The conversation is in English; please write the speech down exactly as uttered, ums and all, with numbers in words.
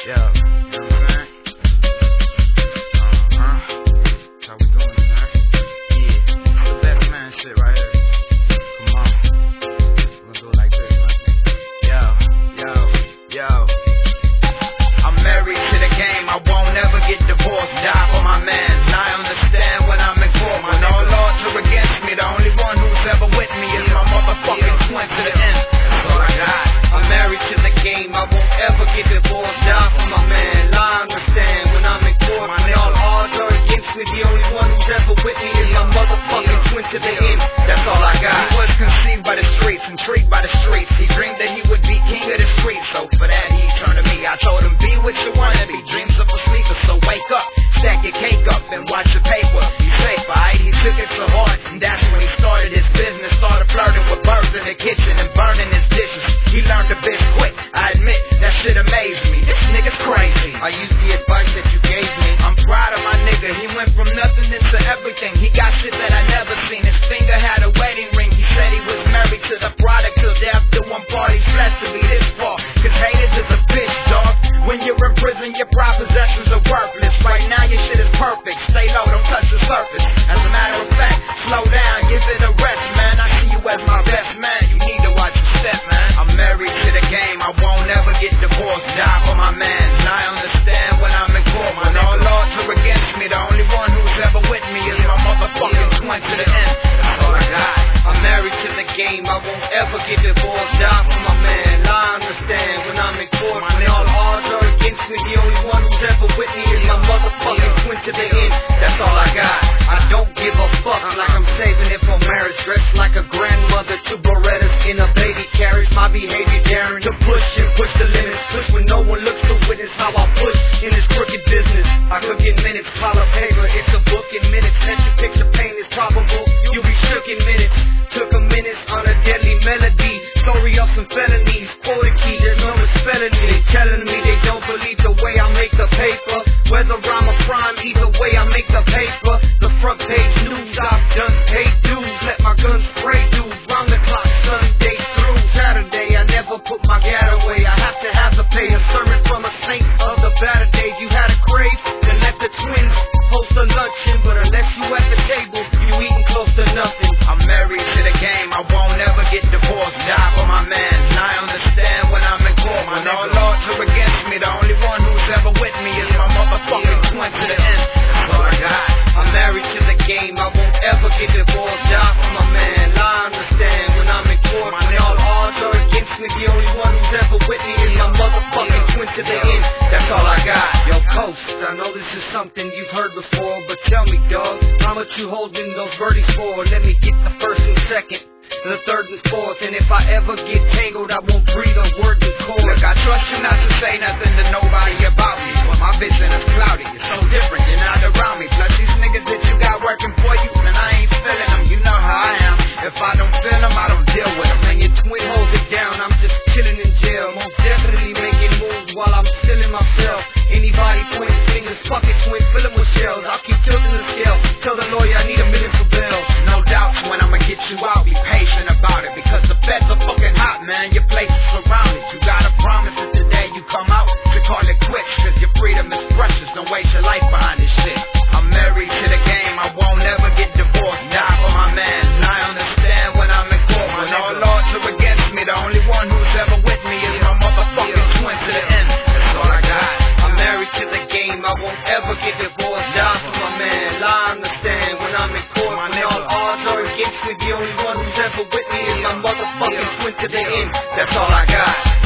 Yo, you know what I'm saying? Uh-huh. That's how we doing it, man. Yeah, the best man shit right here. Come on. We're gonna do it like this, man. Yo, yo, yo. I'm married to the game, I won't ever get divorced. Die for my man, I understand when I'm in court. My no laws are against me, the only one who's ever with me is my motherfucking twin to the end. That's all I got. I'm married to the game, I won't ever get divorced. Die for my man, I understand when I'm in court. My all odds are against me, the only one who's ever with me is my motherfucking twin to the end. That's all I got. He was conceived by the streets, intrigued by the streets. He dreamed that he would be king of the streets, so for that he turned to me. I told him, be what you wanna be. Dreams of a sleeper, so wake up, stack your cake up and watch your paper. Be safe, alright? He took it so hard, and that's when he started his business. Started flirting with birds in the kitchen and burning his dishes. He learned the biz quick, I admit, that shit amazed me. This nigga's crazy. I used the advice that you gave me. I'm proud of my nigga, he went from nothing into everything. He got shit that I never seen. His finger had a wedding ring. He said he was married to the product till death do one party. Blessed to be this far, cause haters is a bitch, dog. When you're in prison, your pride possessions are worthless. Right now your shit is perfect. Stay low, don't touch the surface. As a matter of fact, slow down, give it a rest, man. I see you as my best man. You need to watch your step, man. I'm married to the game, I won't ever get divorced. Die for my man, and I understand when I'm in court. My all laws are against me, the only one who's ever with me is my motherfucking twin to the end. That's all I got. I'm married to the game, I won't ever get divorced. Die for my man, I understand when I'm in court. My all odds are against me, the only one who's ever with me is my motherfucking twin to the end. That's all I got. I don't give a fuck, like I'm saving it for marriage. Dressed like a grandmother, two Berettas in a baby carriage. My behavior daring to push and push the limits. Push when no one looks to witness how I push in this crooked business. I could get minutes, pile of paper, it's a book in minutes. Let you picture pain is probable, you'll be shook in minutes. Took a minute on a deadly melody. Story of some felonies, quote a key, there's no misspelling me. They telling me they don't believe the way I make the paper. Whether I'm a prime, either way I make the paper. The front page news, I've done paid dues. Let my guns spray dudes, round the clock, Sunday through Saturday. I never put my gat away, I have to have to pay a sermon from a saint of the better days. You had a crave, then let the twins host a luncheon. But unless you at the table, you eating close to nothing. I'm married to the game, I won't ever get divorced. Die for my man, and I understand when I'm in court. My all laws are against me, the only one who's ever with me is my motherfucking twin to the end. That's all I got. I'm married to the game, I won't ever get divorced. Die for my man, I understand when I'm in court. My all odds are against me, the only one who's ever with me is my motherfucking twin to the end. That's all I got. Yo, Coast, I know this is something you've heard before, but tell me, dog, how much you holding those birdies for? Let me get the first and second, the third and fourth, and if I ever get tangled, I won't breathe a word in chord. Look, I trust you not to say nothing to nobody about me, but my vision is cloudy. It's so different than out around me. Plus these niggas that you got working for you, man, I ain't feeling them. You know how I am. If I don't feel them, I don't deal with them. And your twin holds it down, I'm just chilling in jail. Most definitely making moves while I'm still in myself. Anybody pointing fingers, fuck it, twin, fill them with shells. I'll keep tilting the scale. Tell the lawyer I need a million for bail. No doubt when I'ma get you out, be patient about it, because the feds are fucking hot, man. Your place is surrounded. You gotta promise that the day you come out to call it quits, cause your freedom is precious. Don't waste your life behind this shit. I'm married to the game, I won't ever get divorced. Die for my man, and I understand when I'm in court. When all laws are against me, the only one who's ever with me is my motherfucking twin to the end. That's all I got. I'm married to the game, I won't ever get divorced. Die for my man, I understand when I'm in court. When all odds are against me, the only one who's ever with me is my motherfucking twin to the end. That's all I got.